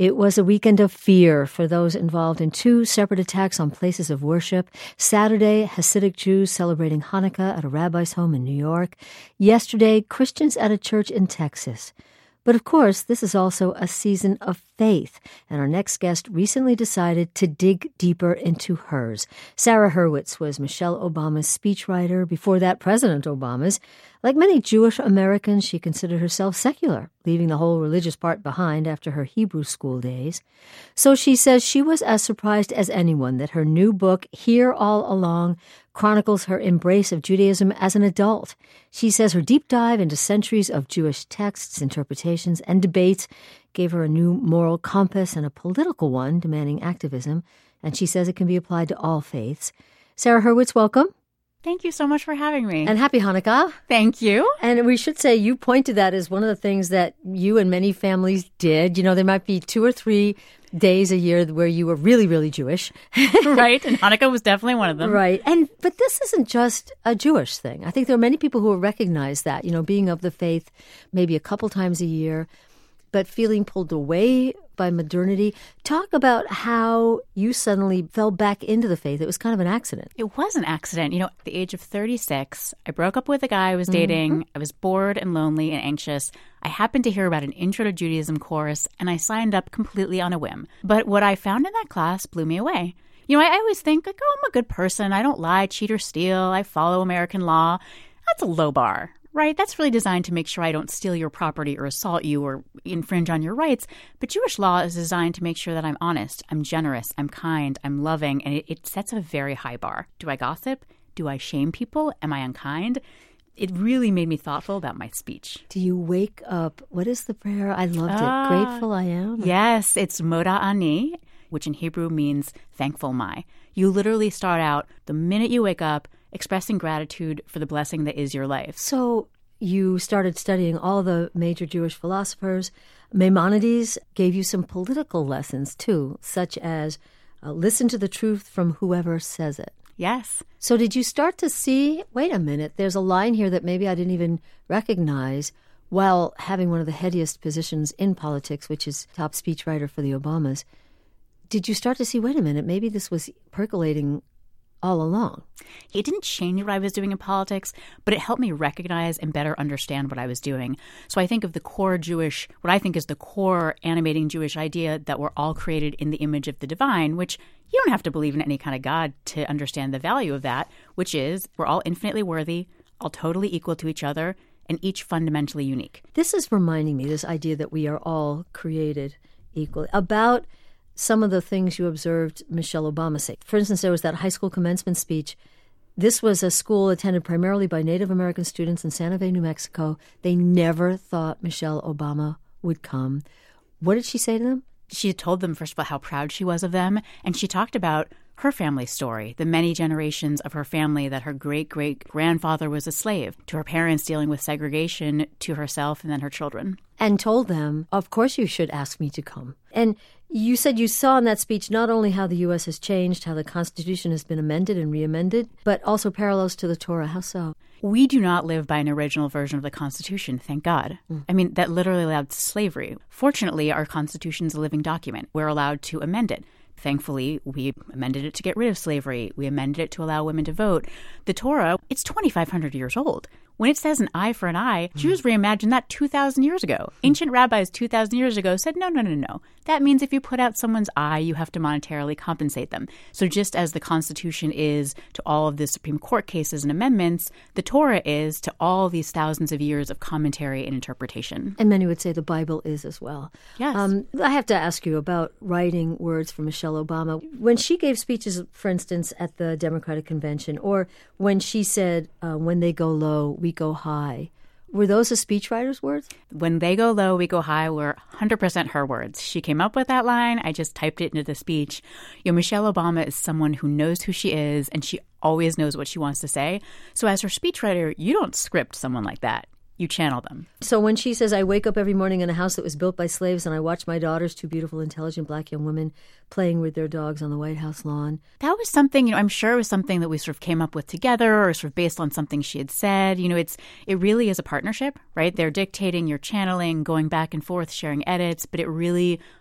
It was a weekend of fear for those involved in two separate attacks on places of worship. Saturday, Hasidic Jews celebrating Hanukkah at a rabbi's home in New York. Yesterday, Christians at a church in Texas. But of course, this is also a season of faith, and our next guest recently decided to dig deeper into hers. Sarah Hurwitz was Michelle Obama's speechwriter, before that President Obama's. Like many Jewish Americans, she considered herself secular, leaving the whole religious part behind after her Hebrew school days. So she says she was as surprised as anyone that her new book, Here All Along, chronicles her embrace of Judaism as an adult. She says her deep dive into centuries of Jewish texts, interpretations, and debates gave her a new moral compass and a political one demanding activism, and she says it can be applied to all faiths. Sarah Hurwitz, welcome. Thank you so much for having me. And happy Hanukkah. Thank you. And we should say you pointed that as one of the things that you and many families did. You know, there might be 2 or 3 days a year where you were really, really Jewish. Right. And Hanukkah was definitely one of them. Right. But this isn't just a Jewish thing. I think there are many people who will recognize that, you know, being of the faith maybe a couple times a year, but feeling pulled away by modernity. Talk about how you suddenly fell back into the faith. It was kind of an accident. It was an accident. You know, at the age of 36, I broke up with a guy I was dating. Mm-hmm. I was bored and lonely and anxious. I happened to hear about an Intro to Judaism course, and I signed up completely on a whim. But what I found in that class blew me away. You know, I always think, like, oh, I'm a good person. I don't lie, cheat, or steal. I follow American law. That's a low bar. Right? That's really designed to make sure I don't steal your property or assault you or infringe on your rights. But Jewish law is designed to make sure that I'm honest, I'm generous, I'm kind, I'm loving, and it sets a very high bar. Do I gossip? Do I shame people? Am I unkind? It really made me thoughtful about my speech. Do you wake up? What is the prayer? I loved it. Grateful I am. Yes, it's Moda Ani, which in Hebrew means thankful my. You literally start out the minute you wake up expressing gratitude for the blessing that is your life. So you started studying all the major Jewish philosophers. Maimonides gave you some political lessons, too, such as listen to the truth from whoever says it. Yes. So did you start to see, wait a minute, there's a line here that maybe I didn't even recognize while having one of the headiest positions in politics, which is top speechwriter for the Obamas. Did you start to see, wait a minute, maybe this was percolating all along? It didn't change what I was doing in politics, but it helped me recognize and better understand what I was doing. So I think of the core Jewish, what I think is the core animating Jewish idea that we're all created in the image of the divine, which you don't have to believe in any kind of God to understand the value of that, which is we're all infinitely worthy, all totally equal to each other, and each fundamentally unique. This is reminding me, this idea that we are all created equally, about some of the things you observed Michelle Obama say. For instance, there was that high school commencement speech. This was a school attended primarily by Native American students in Santa Fe, New Mexico. They never thought Michelle Obama would come. What did she say to them? She told them, first of all, how proud she was of them. And she talked about her family story, the many generations of her family, that her great-great-grandfather was a slave, to her parents dealing with segregation, to herself and then her children. And told them, of course you should ask me to come. And you said you saw in that speech not only how the U.S. has changed, how the Constitution has been amended and re-amended, but also parallels to the Torah. How so? We do not live by an original version of the Constitution, thank God. I mean, that literally allowed slavery. Fortunately, our Constitution is a living document. We're allowed to amend it. Thankfully, we amended it to get rid of slavery. We amended it to allow women to vote. The Torah, it's 2,500 years old. When it says an eye for an eye, Jews reimagined that 2,000 years ago. Ancient rabbis 2,000 years ago said, no. That means if you put out someone's eye, you have to monetarily compensate them. So just as the Constitution is to all of the Supreme Court cases and amendments, the Torah is to all these thousands of years of commentary and interpretation. And many would say the Bible is as well. Yes. I have to ask you about writing words for Michelle Obama. When she gave speeches, for instance, at the Democratic Convention, or when she said, when they go low, we go high, were those a speechwriter's words? When they go low, we go high were 100% her words. She came up with that line. I just typed it into the speech. You know, Michelle Obama is someone who knows who she is, and she always knows what she wants to say. So as her speechwriter, you don't script someone like that. You channel them. So when she says, I wake up every morning in a house that was built by slaves and I watch my daughters, 2 beautiful, intelligent black young women, playing with their dogs on the White House lawn. That was something, you know, I'm sure it was something that we sort of came up with together or sort of based on something she had said. You know, it really is a partnership, right? They're dictating, you're channeling, going back and forth, sharing edits, but it really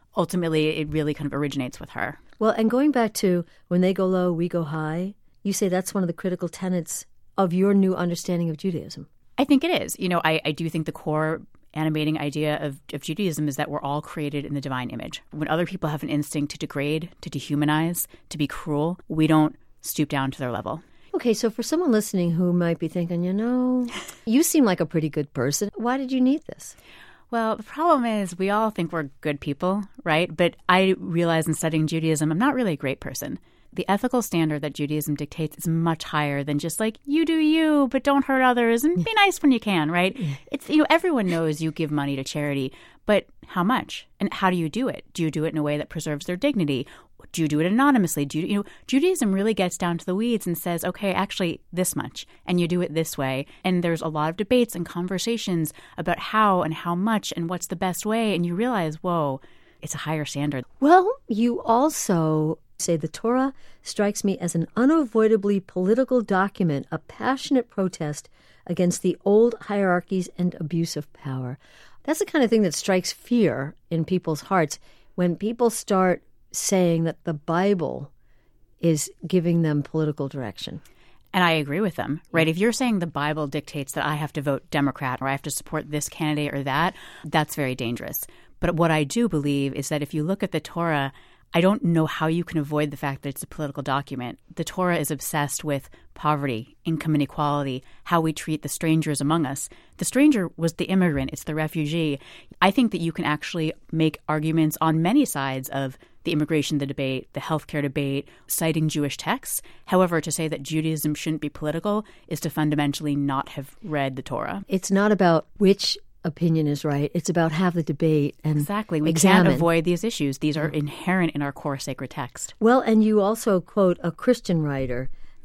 ultimately it really kind of originates with her. Well, and going back to when they go low, we go high, you say that's one of the critical tenets of your new understanding of Judaism. I think it is. I do think the core animating idea of Judaism is that we're all created in the divine image. When other people have an instinct to degrade, to dehumanize, to be cruel, we don't stoop down to their level. Okay, so for someone listening who might be thinking, you seem like a pretty good person. Why did you need this? Well, the problem is we all think we're good people, right? But I realize in studying Judaism, I'm not really a great person. The ethical standard that Judaism dictates is much higher than just like, you do you, but don't hurt others and be nice when you can, right? It's, everyone knows you give money to charity, but how much? And how do you do it? Do you do it in a way that preserves their dignity? Do you do it anonymously? Judaism really gets down to the weeds and says, okay, actually this much, and you do it this way. And there's a lot of debates and conversations about how and how much and what's the best way. And you realize, whoa, it's a higher standard. Well, you also say the Torah strikes me as an unavoidably political document, a passionate protest against the old hierarchies and abuse of power. That's the kind of thing that strikes fear in people's hearts when people start saying that the Bible is giving them political direction. And I agree with them, right? If you're saying the Bible dictates that I have to vote Democrat or I have to support this candidate or that, that's very dangerous. But what I do believe is that if you look at the Torah, I don't know how you can avoid the fact that it's a political document. The Torah is obsessed with poverty, income inequality, how we treat the strangers among us. The stranger was the immigrant. It's the refugee. I think that you can actually make arguments on many sides of the immigration debate, the healthcare debate, citing Jewish texts. However, to say that Judaism shouldn't be political is to fundamentally not have read the Torah. It's not about which opinion is right. It's about have the debate and exactly. We examine. Can't avoid these issues. These are inherent in our core sacred text. Well, and you also quote a Christian writer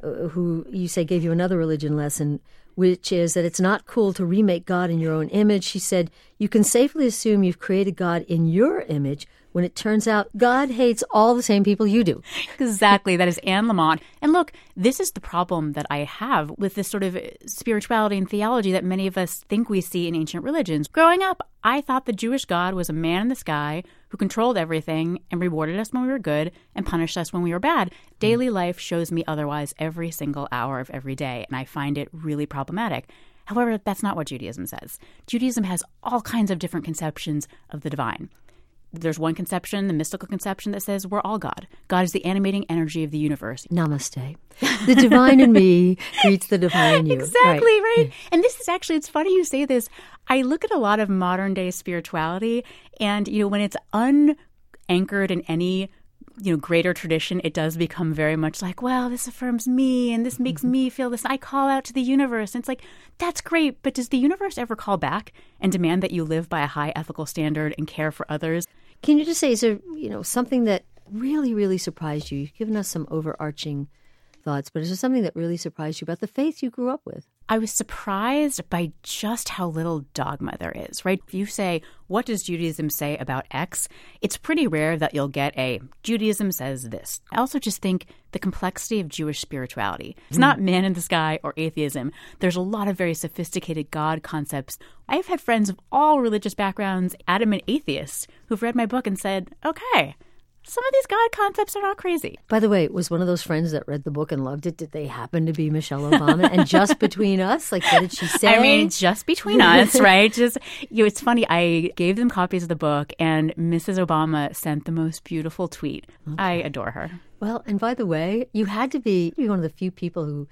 who you say gave you another religion lesson, which is that it's not cool to remake God in your own image. She said, you can safely assume you've created God in your image when it turns out God hates all the same people you do. Exactly. That is Anne Lamott. And look, this is the problem that I have with this sort of spirituality and theology that many of us think we see in ancient religions. Growing up, I thought the Jewish God was a man in the sky who controlled everything and rewarded us when we were good and punished us when we were bad. Daily life shows me otherwise every single hour of every day, and I find it really problematic. However, that's not what Judaism says. Judaism has all kinds of different conceptions of the divine. There's one conception, the mystical conception, that says we're all God. God is the animating energy of the universe. Namaste. The divine in me greets the divine in you. Exactly, right? And this is actually, it's funny you say this. I look at a lot of modern day spirituality, and, when it's unanchored in any greater tradition, it does become very much like, well, this affirms me and this makes me feel this. I call out to the universe. And it's like, that's great. But does the universe ever call back and demand that you live by a high ethical standard and care for others? Can you just say, is there, something that really, really surprised you? You've given us some overarching thoughts, but is there something that really surprised you about the faith you grew up with? I was surprised by just how little dogma there is, right? If you say, what does Judaism say about X? It's pretty rare that you'll get a, Judaism says this. I also just think the complexity of Jewish spirituality. It's not man in the sky or atheism. There's a lot of very sophisticated God concepts. I've had friends of all religious backgrounds, adamant atheists, who've read my book and said, okay, some of these God concepts are not crazy. By the way, was one of those friends that read the book and loved it, did they happen to be Michelle Obama? And just between us, what did she say? I mean, just between us, right? Just, it's funny. I gave them copies of the book, and Mrs. Obama sent the most beautiful tweet. Okay. I adore her. Well, and by the way, you had to be one of the few people who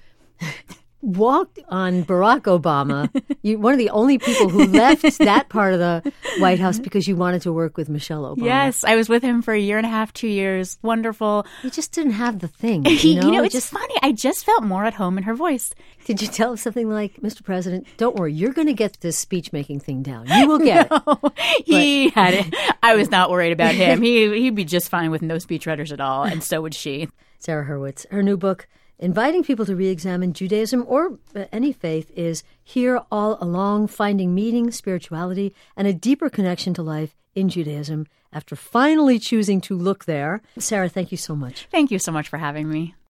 walked on Barack Obama. You're one of the only people who left that part of the White House because you wanted to work with Michelle Obama. Yes, I was with him for a year and a half, 2 years. Wonderful. You just didn't have the thing. It's funny. I just felt more at home in her voice. Did you tell him something like, Mr. President, don't worry, you're going to get this speech-making thing down. You will get it. He had it. I was not worried about him. He'd be just fine with no speechwriters at all, and so would she. Sarah Hurwitz, her new book, Inviting People to Re-Examine Judaism or any faith, is Here All Along, Finding Meaning, Spirituality, and a Deeper Connection to Life in Judaism after finally choosing to look there. Sarah, thank you so much. Thank you so much for having me.